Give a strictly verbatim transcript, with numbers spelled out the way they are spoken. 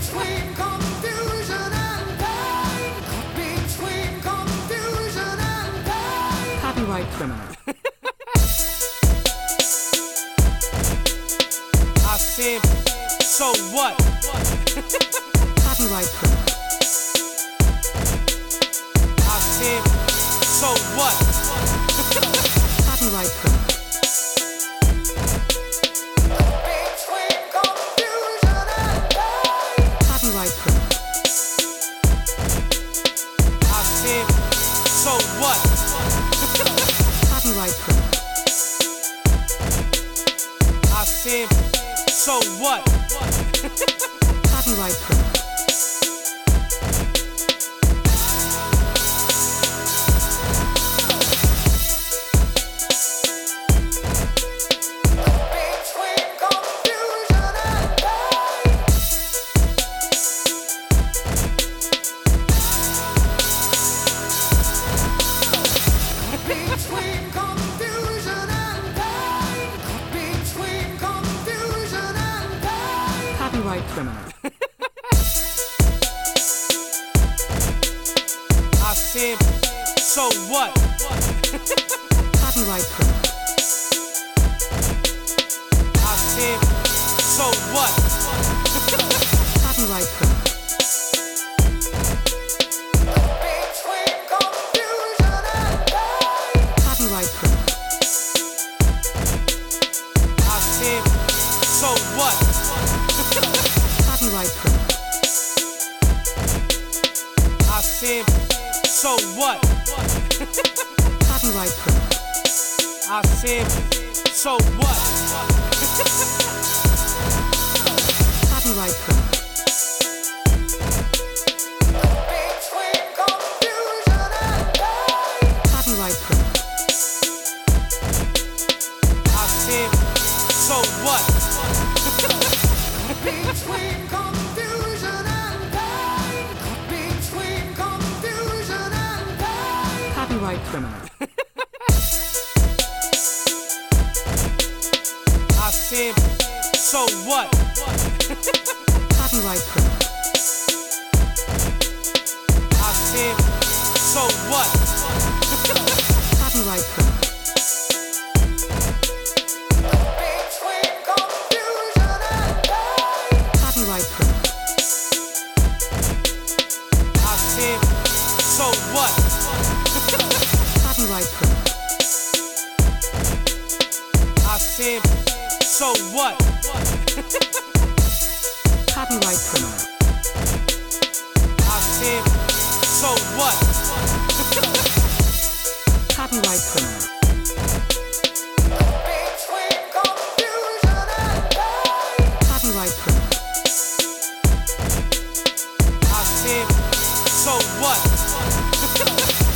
between confusion and pain. Between confusion and pain. Copyright criminal. I said, so what? Copyright criminal. I said, so what? Copyright criminal. Between confusion and pain. Copyright criminal. I said, so what? Copyright criminal. I said, so what? Copyright criminal. Between confusion and pain. Between confusion and pain. Between confusion and pain. Copyright criminal. I said, so what? Copyright criminal. I said, so what? Copyright criminal. Between confusion and pain. Copyright criminal. I said, so what? Copyright criminal. I said, so what? Copyright criminal. I said, so what? Copyright criminal. Between confusion and pain. Copyright criminal. I said, so what? Between confusion and pain. Between confusion and pain. Copyright criminal. I said, so what? Copyright criminal. I said, so what? Copyright criminal. Between confusion and pain. Copyright criminal. I said, so what? Copyright criminal. I said, so what? Copyright criminal. I said, so what? Copyright criminal. Between confusion and pain. Copyright criminal. I said, so what?